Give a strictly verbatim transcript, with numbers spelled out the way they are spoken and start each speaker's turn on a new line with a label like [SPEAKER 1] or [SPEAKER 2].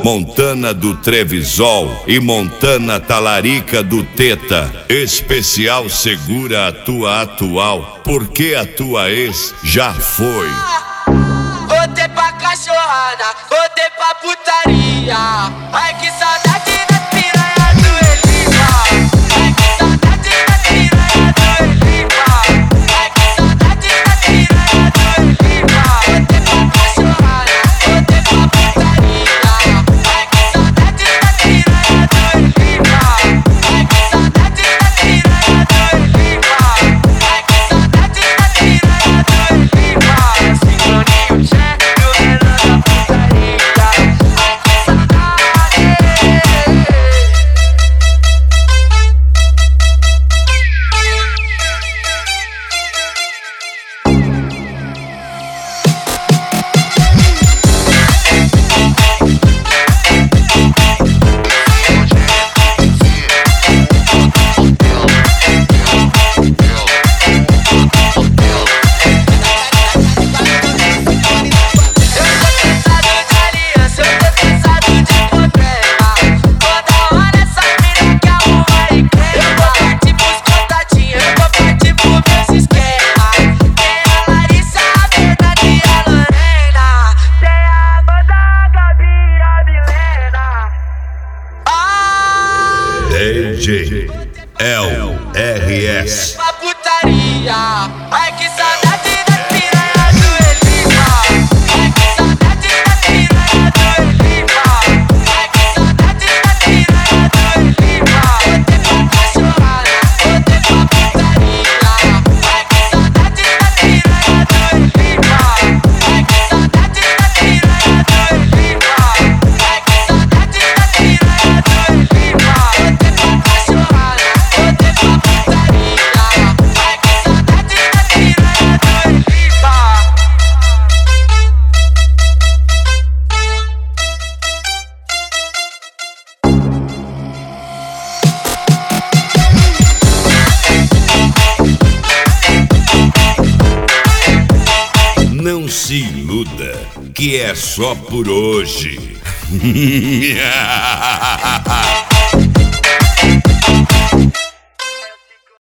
[SPEAKER 1] Montana do Trevisol e Montana Talarica do Teta. Especial segura a tua atual, porque a tua ex já foi.
[SPEAKER 2] Voltei pra cachorrada, voltei pra putaria. Ai que saudade das piranha do Elipa. Ai que saudade das piranha do Elipa. Ai que saudade das piranha do Elipa. Voltei pra cachorrada, voltei pra putaria. Ai que saudade das piranha do Elipa. Ai que saudade das piranha do Elipa. Ai que saudade das piranha do Elipa. Sincroninho chefe.
[SPEAKER 1] D J L R S.
[SPEAKER 2] Pra putaria, ai que saudade das piranha do Elipa. Ai que saudade das piranha do Elipa. Ai que saudade das piranha do Elipa. Voltei pra cachorrada, voltei pra putaria. Ai que saudade das piranha do Elipa. Ai que saudade das piranha do Elipa. Ai que saudade das piranha do Elipa.
[SPEAKER 1] Não se iluda, que é só por hoje.